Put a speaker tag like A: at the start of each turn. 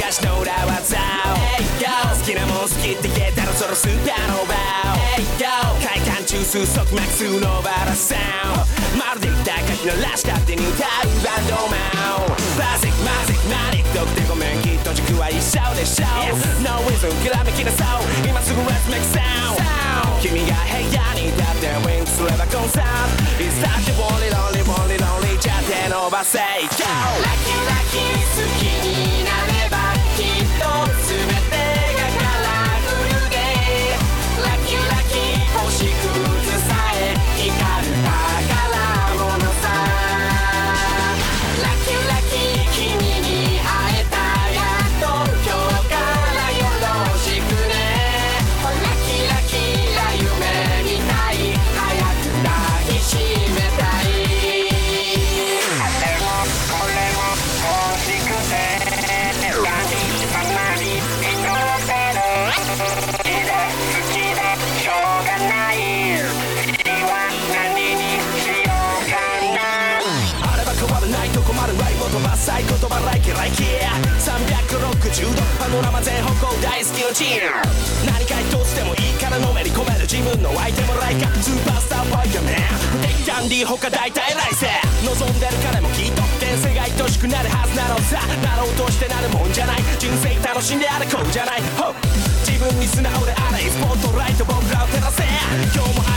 A: 私の裏技好きなもん好きって言えたらそろスーパーノーバー快感中枢速マックスノーバーラサウンドまるで歌い書きのらし勝手に歌うバンドマンバージックマジックマニックどくてごめんきっと軸は一緒でしょ No reason きらめきなそう今すぐ Let's make sound 君が部屋に立ってウィンクすればコンサート It's such a lonely lonely lonely lonely じゃ手伸ばせ Go
B: ラッキーラッキー好きになればきっと全てがカラフルでラッキーラッキー星屑さえ光る宝物さラッキーラッキー君に会えたやっと今日からよろしくねラッキーラッキーな夢みたい早く抱きしめたいこれも欲しくて神様に祈ってる好きで好きでしょうがない次は何にしようかな
A: あれば変わらないと困るライブ飛ばさい言葉ライキライキ360度パノラマ全方向大好きのチーム何か一つでもいいからのめり込める自分の相手もライカスーパースターファイヤーマンデキャンディー他大体来世望んでる彼もきっと転生が愛しくなるはずなのさなろうとしてなるもんじゃない人生楽しんであれこうじゃない自分に素直であれスポットライト僕らを照らせ今日も